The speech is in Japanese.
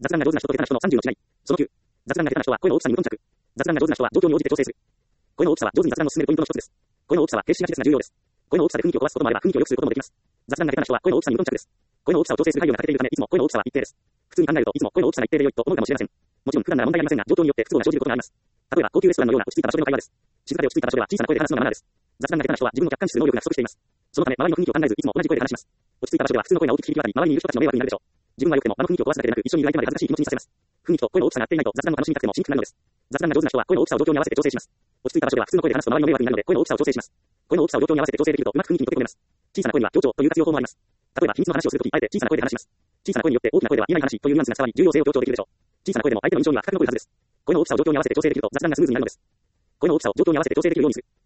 雑談が上手な人と下手な人の30の違い。その9。雑談が下手な人は声の大きさに無頓着。雑談が上手な人は状況に応じて調整する。声の大きさは上手に雑談を進めるポイントの一つです。声の大きさは決しなしですが重要です。声の大きさで雰囲気を壊すこともあれば雰囲気を良くすることもできます。雑談が下手な人は声の大きさに無頓着です。声の大きさを調整する配慮が欠けているためいつも声の大きさは一定です。普通に考えるといつも声の大きさが一定で良いと思うかもしれません。もちろん普段なら問題ありませんが状況によって不都合が生じることがあります。例えば高級レストランのような落ち着いた場所での会話です。静かで落ち着いた場所では小さな声で話すのがマナーです。雑談が下手な人は自分の客観視する能力が不足しています。そのため周りの雰囲気を考えずいつも同じ声で話します。落ち着いた場所では普通の声が大きく響き渡り周りにいる人たちの迷惑になるでしょう。自分は良くても場の雰囲気を壊すだけでなく一緒にいる相手まで恥ずかしい気持ちにさせます。雰囲気と声の大きさが合っていないと雑談を楽しみたくてもしにくくなるのです。雑談が上手な人は声の大きさを状況に合わせて調整します。落ち着いた場所では普通の声で話すと周りの迷惑になるので声の大きさを調整します。声の大きさを状況に合わせて調整できるとうまく雰囲気に溶け込めます。小さな声には強調という活用法もあります。例えば秘密の話をするときあえて小さな声で話します。小さな声によって大きな声では言えない話というニュアンスが伝わり重要性を強調できるでしょう。小さな声でも相手の印象には深く残るはずです。声の大きさを状況に合わせて調整できると雑談がスムーズになるのです。声の大きさを状況に合わせて調整できるようにする。